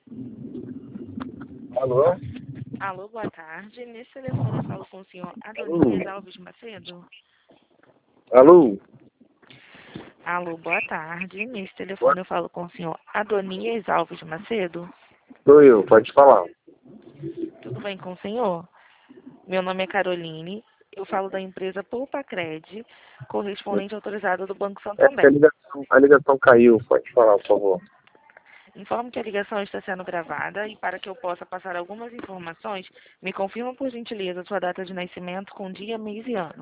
Alô? Alô, boa tarde. Nesse telefone eu falo com o senhor Alô? Adonias Alves Macedo. Alô? Alô, boa tarde. Nesse Boa- telefone eu falo com o senhor Adonias Alves Macedo. Sou eu, pode falar. Tudo bem com o senhor? Meu nome é Caroline. Eu falo da empresa Poupa-Cred, correspondente autorizada do Banco É que Santander. a ligação caiu, pode falar, por favor. Informo que a ligação está sendo gravada e para que eu possa passar algumas informações, me confirma por gentileza sua data de nascimento com dia, mês e ano.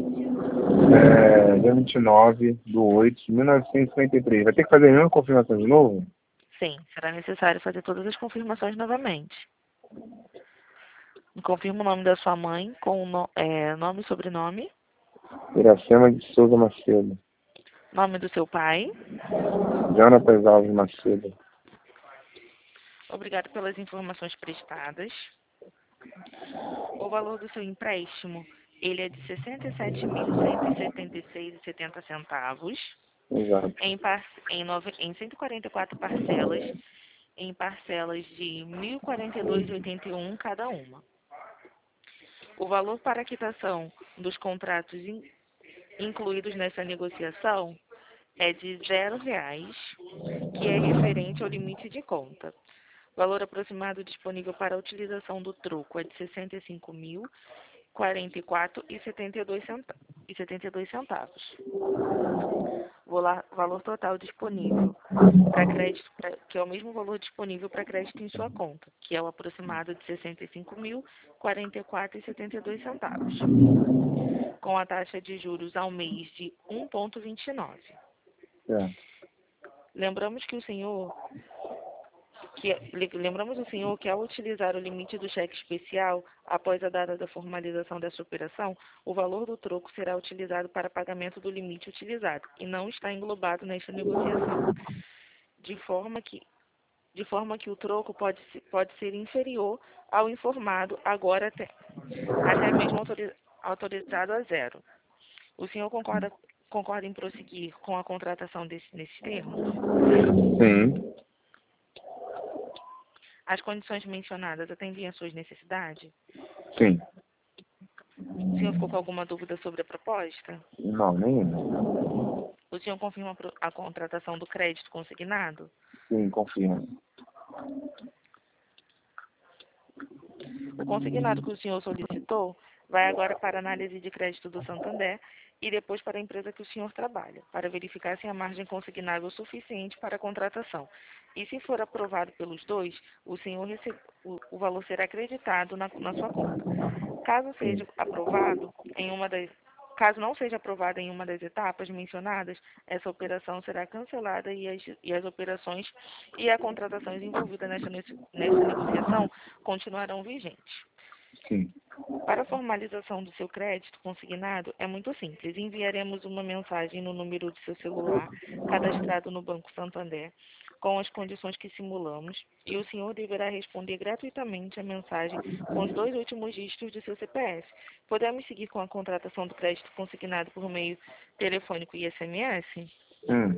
Dia 29/8/1953. Vai ter que fazer a mesma confirmação de novo? Sim, será necessário fazer todas as confirmações novamente. Me confirma o nome da sua mãe com nome e sobrenome, Iracema de Souza Macedo. nome do seu pai. Jonatas Alves Macedo. Obrigado pelas informações prestadas. O valor do seu empréstimo, ele é de R$ 67.176,70 Exato. em 144 parcelas, em parcelas de R$ 1.042,81 cada uma. O valor para a quitação dos contratos incluídos nessa negociação é de R$ 0, que é referente ao limite de conta. O valor aproximado disponível para a utilização do troco é de R$ 65.044,72 centavos. O valor total disponível para crédito, que é o mesmo valor disponível para crédito em sua conta, que é o aproximado de R$ 65.044,72 centavos, com a taxa de juros ao mês de 1,29. É. Lembramos o senhor que ao utilizar o limite do cheque especial, após a data da formalização dessa operação, o valor do troco será utilizado para pagamento do limite utilizado e não está englobado nesta negociação, de forma que o troco pode ser inferior ao informado, agora até mesmo autorizado a zero. O senhor concorda em prosseguir com a contratação nesses termos? Sim. As condições mencionadas atendem às suas necessidades? Sim. O senhor ficou com alguma dúvida sobre a proposta? Não, nenhuma. O senhor confirma a contratação do crédito consignado? Sim, confirma. O consignado que o senhor solicitou vai agora para a análise de crédito do Santander e depois para a empresa que o senhor trabalha, para verificar se a margem consignável é suficiente para a contratação. E se for aprovado pelos dois, o valor será acreditado na sua conta. Caso Sim. seja aprovado Caso não seja aprovada em uma das etapas mencionadas, essa operação será cancelada e as operações e a contratação envolvida nessa negociação continuarão vigentes. Sim. Para a formalização do seu crédito consignado, é muito simples. Enviaremos uma mensagem no número de seu celular, cadastrado no Banco Santander, com as condições que simulamos, e o senhor deverá responder gratuitamente a mensagem com os 2 últimos dígitos do seu CPF. Podemos seguir com a contratação do crédito consignado por meio telefônico e SMS? Hum.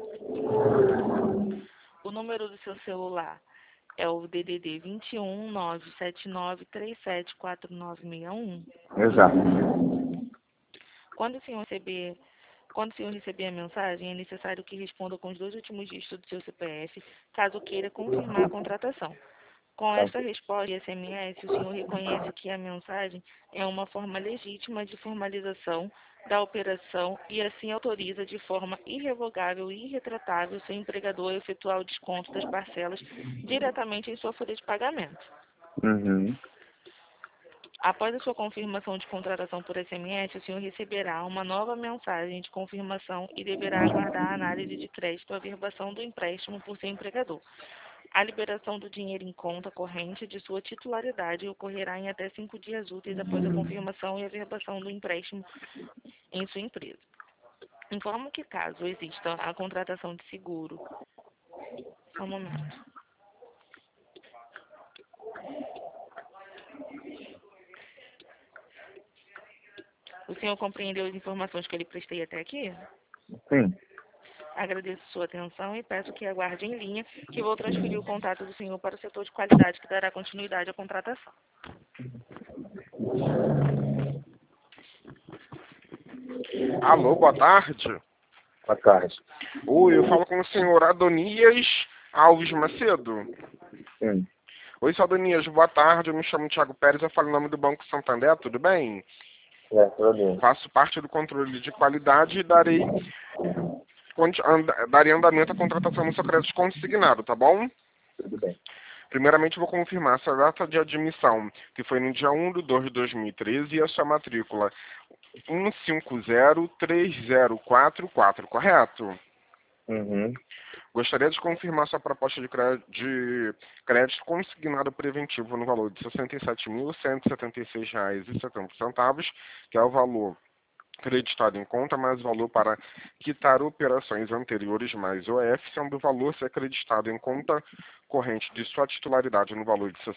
O número do seu celular é o DDD 21 979 374961. Exato. Quando o senhor receber a mensagem, é necessário que responda com os 2 últimos dígitos do seu CPF, caso queira confirmar a contratação. Com Tá. esta resposta e SMS, o senhor reconhece que a mensagem é uma forma legítima de formalização da operação e assim autoriza de forma irrevogável e irretratável seu empregador a efetuar o desconto das parcelas diretamente em sua folha de pagamento. Uhum. Após a sua confirmação de contratação por SMS, o senhor receberá uma nova mensagem de confirmação e deverá aguardar a análise de crédito e averbação do empréstimo por seu empregador. A liberação do dinheiro em conta corrente de sua titularidade ocorrerá em até 5 dias úteis após a confirmação e averbação do empréstimo em sua empresa. Informo que caso exista a contratação de seguro, só um momento. O senhor compreendeu as informações que eu lhe prestei até aqui? Sim. Agradeço sua atenção e peço que aguarde em linha, que vou transferir o contato do senhor para o setor de qualidade, que dará continuidade à contratação. Alô, boa tarde. Boa tarde. Oi, eu falo com o senhor Adonias Alves Macedo. Sim. Oi, senhor Adonias, boa tarde. Eu me chamo Thiago Pérez, eu falo em nome do Banco Santander, tudo bem? Tudo bem. Faço parte do controle de qualidade e darei andamento à contratação do seu crédito consignado, tá bom? Tudo bem. Primeiramente, vou confirmar sua data de admissão, que foi no dia 1/2/2013, e a sua matrícula 1503044, correto? Uhum. Gostaria de confirmar sua proposta de crédito consignado preventivo no valor de R$ 67.176,70, que é o valor creditado em conta, mais valor para quitar operações anteriores mais OF, sendo o valor ser acreditado em conta corrente de sua titularidade no valor de R$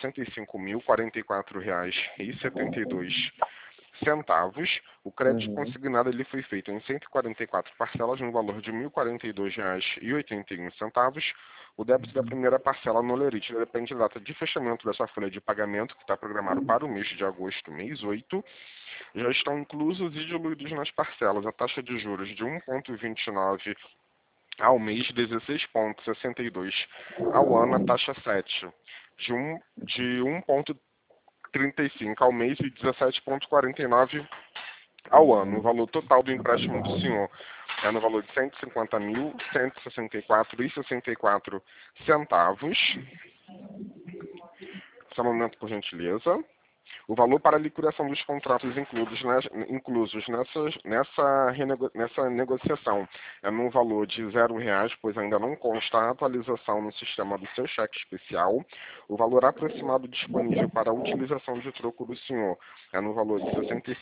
65.044,72. O crédito consignado ele foi feito em 144 parcelas no valor de R$ 1.042,81. O débito da primeira parcela no lerite depende da data de fechamento dessa folha de pagamento, que está programado para o mês de agosto, mês 8. Já estão inclusos e diluídos nas parcelas a taxa de juros de 1,29 ao mês, 16,62 ao ano, a taxa 7 de 1,35 ao mês e 17,49 ao ano. O valor total do empréstimo do senhor é no valor de R$ 150.164,64. Só um momento, por gentileza. O valor para a liquidação dos contratos inclusos nessa negociação é no valor de R$ 0, pois ainda não consta a atualização no sistema do seu cheque especial. O valor aproximado disponível para a utilização de troco do senhor é no valor de R$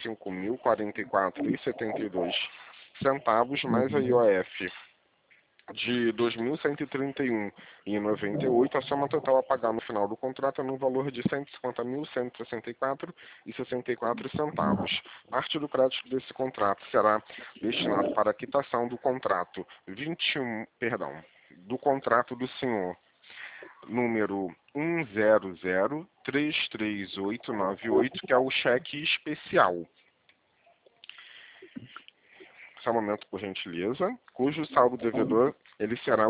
65.044,72, mais a IOF de R$ 2.131,98, a soma total a pagar no final do contrato é no valor de R$ 150.164,64. Parte do crédito desse contrato será destinado para a quitação do contrato do contrato do senhor número 100333898, que é o cheque especial. Só um momento, por gentileza, cujo saldo devedor ele será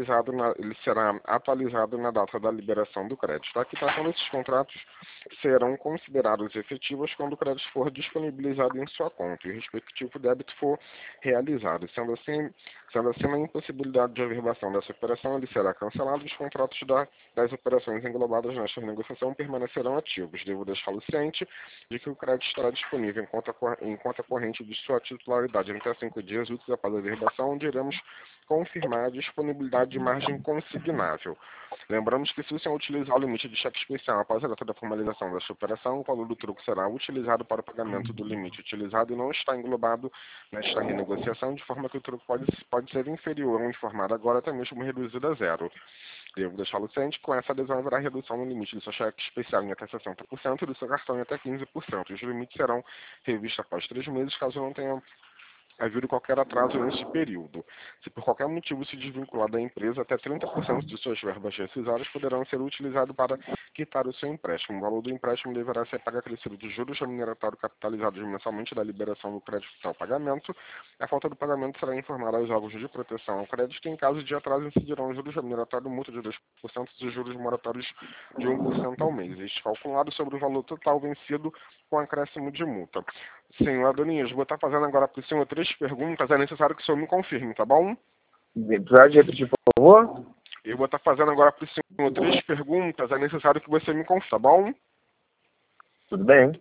atualizado na data da liberação do crédito. A quitação desses contratos serão considerados efetivos quando o crédito for disponibilizado em sua conta e o respectivo débito for realizado. Sendo assim, na impossibilidade de averbação dessa operação, ele será cancelado e os contratos das operações englobadas nesta negociação permanecerão ativos. Devo deixá-lo ciente de que o crédito estará disponível em conta corrente de sua titularidade até 5 dias úteis após a averbação, onde iremos confirmar a disponibilidade de margem consignável. Lembramos que se o senhor utilizar o limite de cheque especial após a data da formalização desta operação, o valor do troco será utilizado para o pagamento do limite utilizado e não está englobado nesta renegociação, de forma que o troco pode ser inferior ao informado agora, até mesmo reduzido a zero. Devo deixá-lo ciente que com essa adesão haverá redução no limite do seu cheque especial em até 60% e do seu cartão em até 15%. Os limites serão revistos após 3 meses, caso não tenha havido qualquer atraso neste período. Se por qualquer motivo se desvincular da empresa, até 30% de suas verbas rescisórias poderão ser utilizadas para quitar o seu empréstimo. O valor do empréstimo deverá ser pago acrescido dos juros remuneratórios capitalizados mensalmente da liberação do crédito ao pagamento. A falta do pagamento será informada aos órgãos de proteção ao crédito. Em caso de atraso, incidirão os juros remuneratórios, multa de 2% e os juros moratórios de 1% ao mês. Este calculado sobre o valor total vencido com acréscimo de multa. Senhor Adonias, vou estar fazendo agora para o senhor 3 perguntas, é necessário que o senhor me confirme, tá bom? Pode repetir, por favor? Eu vou estar fazendo agora para o senhor 3 perguntas, é necessário que você me confirme, tá bom? Tudo bem.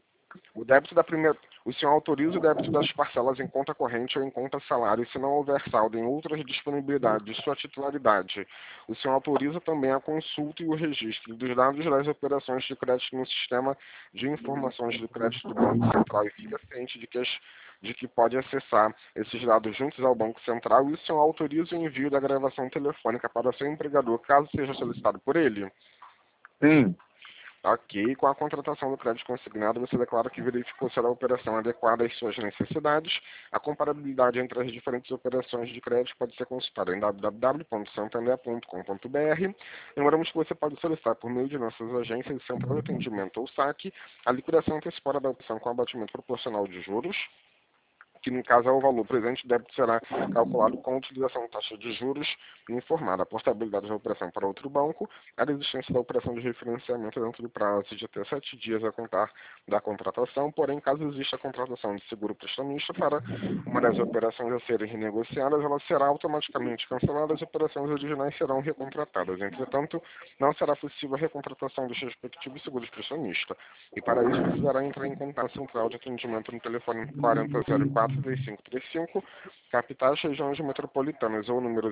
O senhor autoriza o débito das parcelas em conta corrente ou em conta salário, se não houver saldo em outras disponibilidades de sua titularidade. O senhor autoriza também a consulta e o registro dos dados das operações de crédito no sistema de informações do crédito do Banco Central e fica ciente de que pode acessar esses dados juntos ao Banco Central, e o senhor autoriza o envio da gravação telefônica para o seu empregador, caso seja solicitado por ele? Sim. Ok, com a contratação do crédito consignado, você declara que verificou se a operação adequada às suas necessidades. A comparabilidade entre as diferentes operações de crédito pode ser consultada em www.santander.com.br. Lembramos que você pode solicitar por meio de nossas agências de central de atendimento ou saque a liquidação antecipada da opção com abatimento proporcional de juros, que no caso é o valor presente, o débito será calculado com a utilização da taxa de juros informada, a portabilidade da operação para outro banco, a existência da operação de refinanciamento dentro do prazo de até 7 dias a contar da contratação, porém, caso exista a contratação de seguro prestamista para uma das operações a serem renegociadas, ela será automaticamente cancelada, as operações originais serão recontratadas. Entretanto, não será possível a recontratação dos respectivos seguros prestamistas. E para isso, precisará entrar em contato central de atendimento no telefone 4004-3535, capitais, regiões metropolitanas, ou número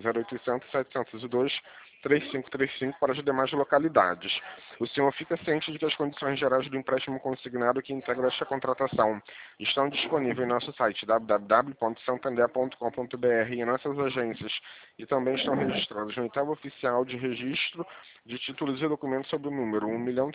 0800-702-3535 para as demais localidades. O senhor fica ciente de que as condições gerais do empréstimo consignado que integra esta contratação estão disponíveis em nosso site www.santander.com.br e em nossas agências, e também estão registradas no Oitavo Oficial de Registro de Títulos e Documentos sob o número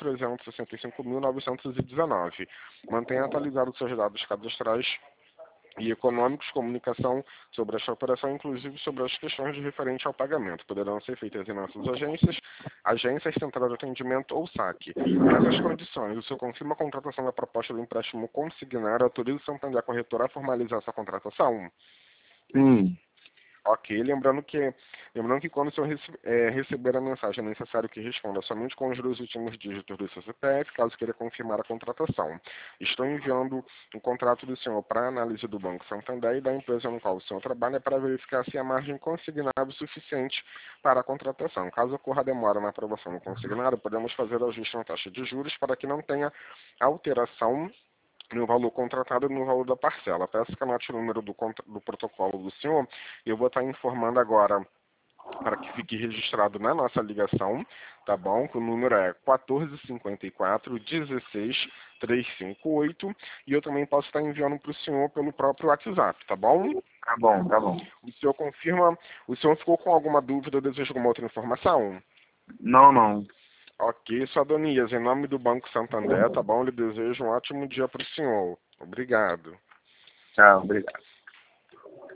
1.365.919. Mantenha atualizados seus dados cadastrais e econômicos, comunicação sobre esta operação, inclusive sobre as questões de referente ao pagamento. Poderão ser feitas em nossas agências, central de atendimento ou saque. Nessas condições, o senhor confirma a contratação da proposta do empréstimo consignado, autoriza o Santander Corretora a formalizar essa contratação? Sim. Ok, lembrando que quando o senhor receber a mensagem, é necessário que responda somente com os 2 últimos dígitos do seu CPF, caso queira confirmar a contratação. Estou enviando o contrato do senhor para análise do Banco Santander e da empresa no qual o senhor trabalha para verificar se a margem consignável é suficiente para a contratação. Caso ocorra demora na aprovação do consignado, podemos fazer ajuste na taxa de juros para que não tenha alteração no valor contratado e no valor da parcela. Peço que anote o número do protocolo do senhor e eu vou estar informando agora para que fique registrado na nossa ligação, tá bom? Que o número é 1454-16358 e eu também posso estar enviando para o senhor pelo próprio WhatsApp, tá bom? Tá bom, tá bom. O senhor confirma, o senhor ficou com alguma dúvida ou deseja alguma outra informação? Não, não. Ok, sua Adonias, em nome do Banco Santander, tá bom? Eu lhe desejo um ótimo dia para o senhor. Obrigado. Tchau, obrigado.